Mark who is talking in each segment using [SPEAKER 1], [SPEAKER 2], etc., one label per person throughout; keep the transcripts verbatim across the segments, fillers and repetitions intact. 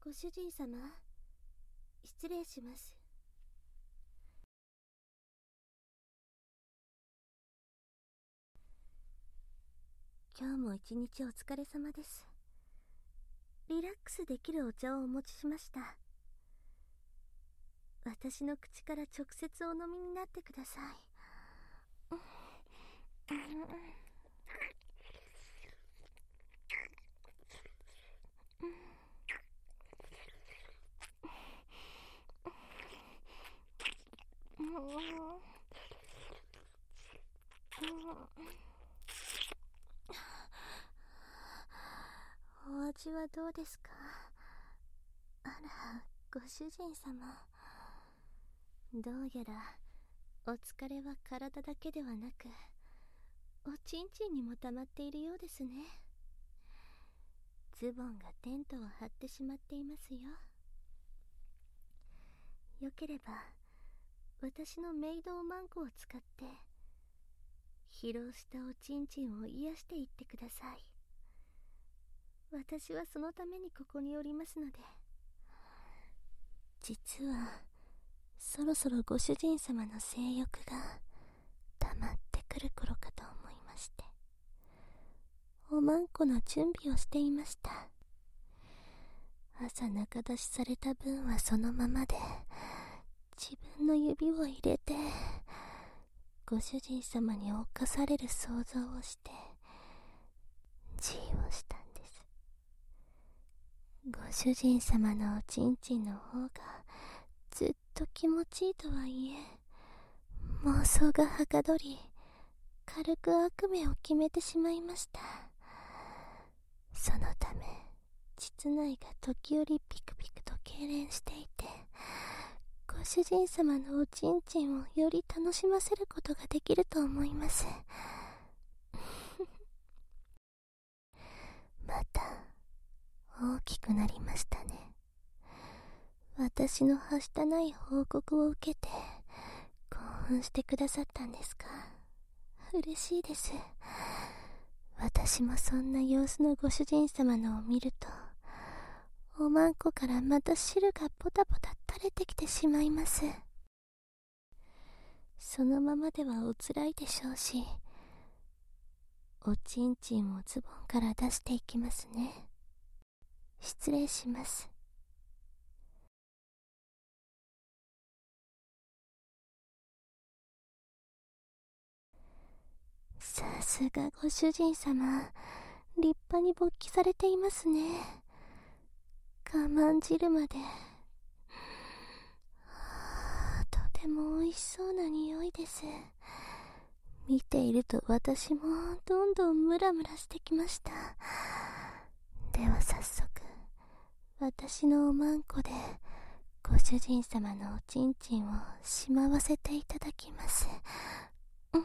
[SPEAKER 1] ご主人様、失礼します。今日も一日お疲れ様です。リラックスできるお茶をお持ちしました。私の口から直接お飲みになってください。お味はどうですか？あら、ご主人様。どうやらお疲れは体だけではなく、おちんちんにも溜まっているようですね。ズボンがテントを張ってしまっていますよ。よければ私のメイドおまんこを使って疲労したおちんちんを癒していってください。私はそのためにここにおりますので。実はそろそろご主人様の性欲が溜まってくる頃かと思いまして、おまんこの準備をしていました。朝中出しされた分はそのままで、自分の指を入れてご主人様に侵される想像をしてじーをしたんです。ご主人様のおちんちんの方がずっと気持ちいいとはいえ、妄想がはかどり軽く悪夢を決めてしまいました。そのため膣内が時折ピクピクと痙攣していて、ご主人様のおちんちんをより楽しませることができると思います。また大きくなりましたね。私のはしたない報告を受けて興奮してくださったんですか？嬉しいです。私もそんな様子のご主人様のを見ると、おまんこからまた汁がポタポタ垂れてきてしまいます。そのままではおつらいでしょうし、おちんちんをズボンから出していきますね。失礼します。さすがご主人様、立派に勃起されていますね。我慢汁まで、はあ、とても美味しそうな匂いです。見ていると私もどんどんムラムラしてきました。では早速私のおまんこでご主人様のおちんちんをしまわせていただきます。うん、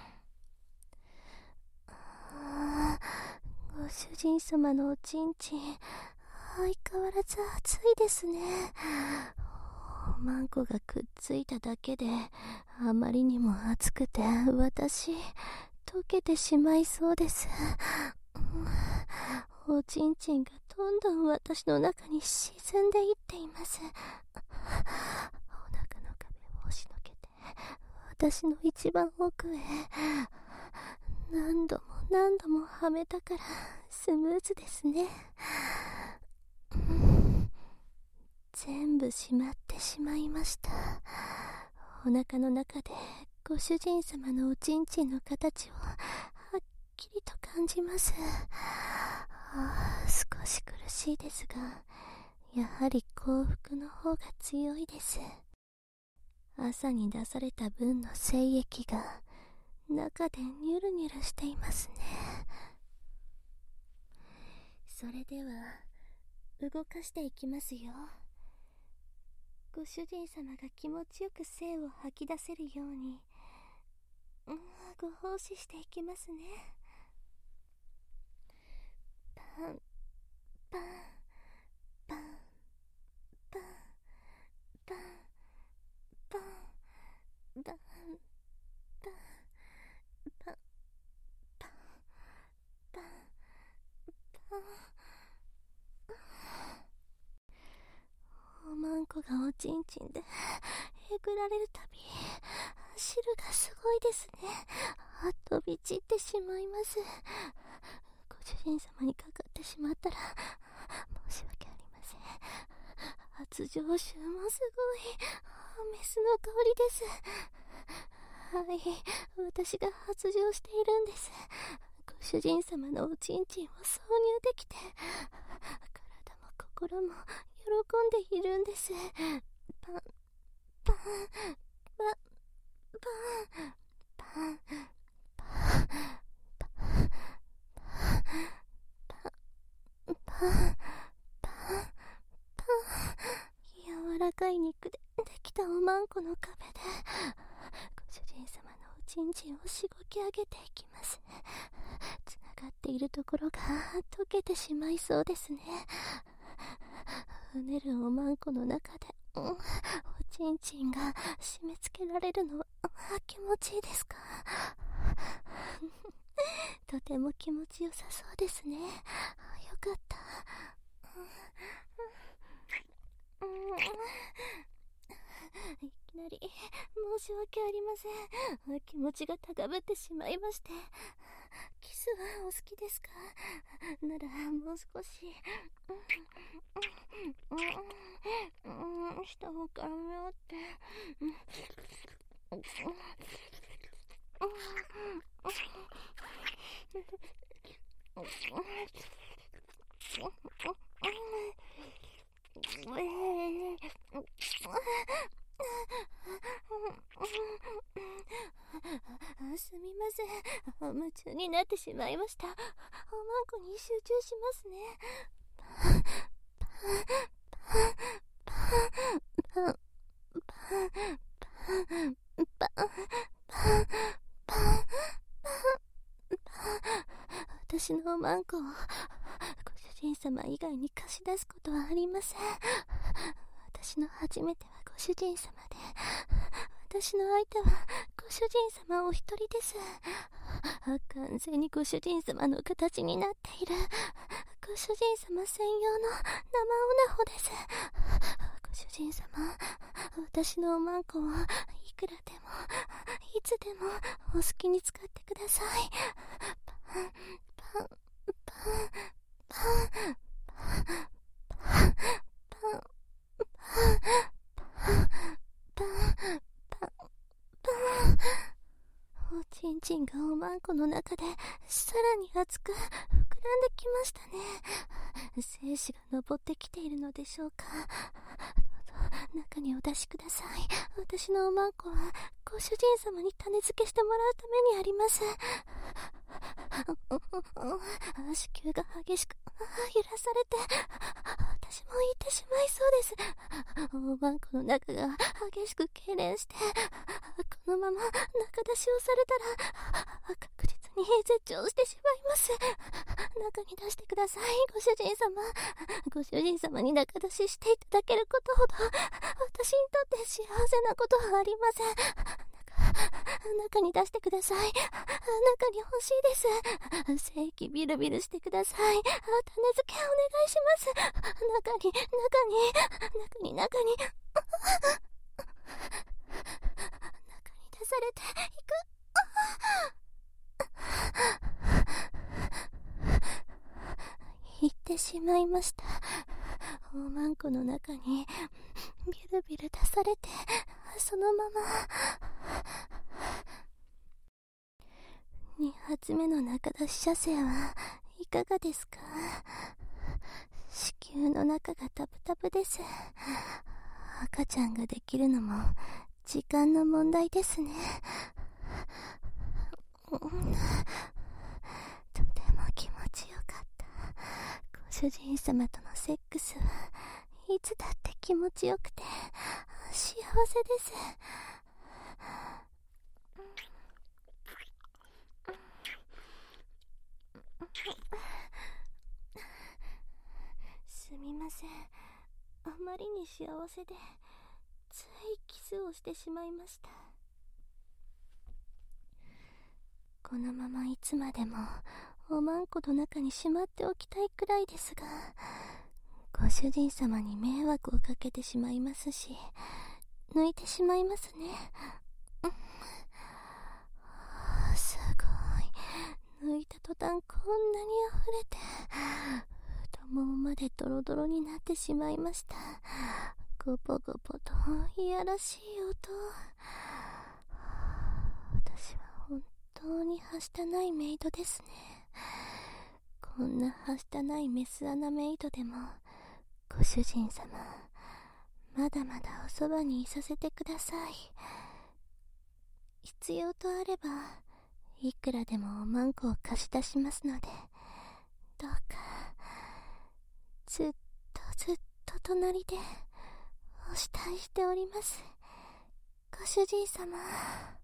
[SPEAKER 1] あー、ご主人様のおちんちん相変わらず熱いですね。おまんこがくっついただけであまりにも熱くて私溶けてしまいそうです。うん、おちんちんがどんどん私の中に沈んでいっています。お腹の壁を押しのけて私の一番奥へ何度も何度もはめたからスムーズですね。うん、全部閉まってしまいました。お腹の中でご主人様のおちんちんの形をはっきりと感じます。ああ、少し苦しいですが、やはり幸福の方が強いです。朝に出された分の精液が中でニュルニュルしていますね。それでは動かしていきますよ。ご主人様が気持ちよく精を吐き出せるように、うん、ご奉仕していきますね。パンパンパンパンパンパンパンパンパンパンパンパンパン。 んこがおちんちんでえぐられるたび汁がすごいですね。飛び散ってしまいます。ご主人様にかかってしまったら申し訳ありません。発情臭もすごいメスの香りです。はい、私が発情しているんです。ご主人様のおちんちんを挿入できて体も心も喜んでいるんです。パンパンパンパンパンパンパンパンパンパン柔らかい肉でできたおまんこの壁でご主人様のおちんちんをしごき上げていきます。つながっているところが溶けてしまいそうですね。うねるおまんこの中で、うん、おちんちんが締め付けられるのは気持ちいいですか？とても気持ちよさそうですね。よかった。うん、いきなり申し訳ありません。気持ちが高ぶってしまいまして。キスはお好きですか？ならもう少し、うんうんうん、舌を絡め合って、うんうんすみません、夢中になってしまいました。おまんこに集中しますね。パンパンパンパンパンパンパンパンパン私のおまんこをご主人様以外に貸し出すことはありません。私の初めてはご主人様で、私の相手はご主人様お一人です。完全にご主人様の形になっているご主人様専用の生オナホです。ご主人様、私のおまんこをいくらでもいつでもお好きに使ってください。パンパンパンパンパンパンパンパンパンおちんちんがおまんこの中でさらに熱く膨らんできましたね。精子が昇ってきているのでしょうか。どうぞ中にお出しください。私のおまんこはご主人様に種付けしてもらうためにあります。子宮が激しく揺らされて私も行ってしまいそうです。おまんこの中が激しく痙攣して、このまま中出しをされたら確実に絶頂してしまいます。中に出してください、ご主人様。ご主人様に中出ししていただけることほど私にとって幸せなことはありません。中に出してください。中に欲しいです。正規ビルビルしてください。種付けお願いします。中に、中に、中に、中に、中に出されていく。行ってしまいました。おまんこの中にビルビル出されて、そのままに発目の中出し射精はいかがですか？子宮の中がタプタプです。赤ちゃんができるのも時間の問題ですね。とても気持ちよかった。ご主人様とのセックスはいつだって気持ちよくて幸せです。すみません、あまりに幸せでついキスをしてしまいました。このままいつまでもおまんこの中にしまっておきたいくらいですが、ごご主人様に迷惑をかけてしまいますし、抜いてしまいますね。うん、すごい。抜いた途端こんなに溢れて、太ももまでドロドロになってしまいました。ゴポゴポといやらしい音。私は本当にはしたないメイドですね。こんなはしたないメス穴メイドでも、ご主人様、まだまだおそばにいさせてください。必要とあれば、いくらでもおまんこを貸し出しますので、どうか、ずっとずっと隣でお慕いしております。ご主人様。